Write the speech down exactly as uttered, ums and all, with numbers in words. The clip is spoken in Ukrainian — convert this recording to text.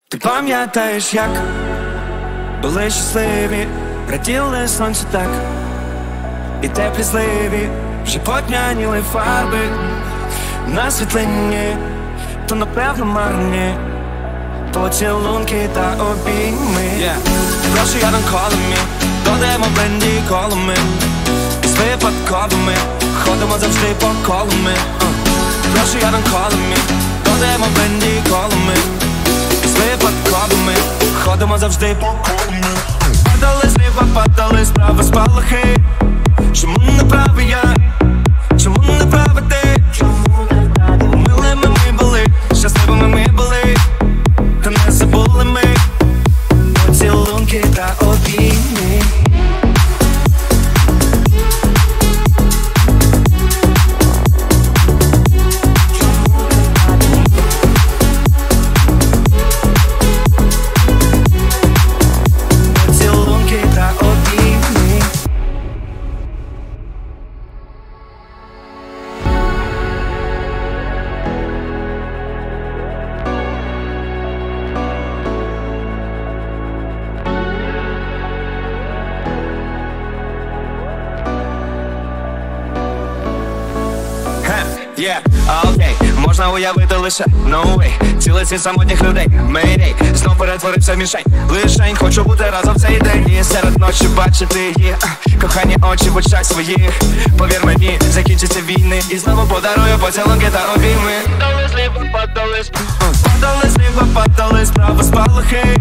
Ти пам'ятаєш, як були щасливі, раділи сонцю так, і теплі зливі вже потьмяніли фарби на світлині, то напевно марні поцілунки та обійми. yeah. Прошу, я don't call me, додемо бленді колами, і з випадковими ходимо завжди по колами. uh. Прошу, я don't call me, додемо бленді колами, і з випадковими ходимо завжди по колами. Падали зліва, падали справа спалахи. Чому не правий я? Чому не правий ти? Милими ми були, щасливими ми були, та не забули ми поцілунки та обійми. Поцілунки та обійми. Yeah, окей, okay. Можна уявити лише no way. Цілий світ самотніх людей, Mayday. Знов перетворився в мішень. Лишень хочу бути разом в цей день. І серед ночі бачити їх кохані очі в очах своїх. Повір мені, закінчаться війни, і знову подарую поцілунки та обійми. Падали зліва, падали, падали зліва, падали справа спалахи.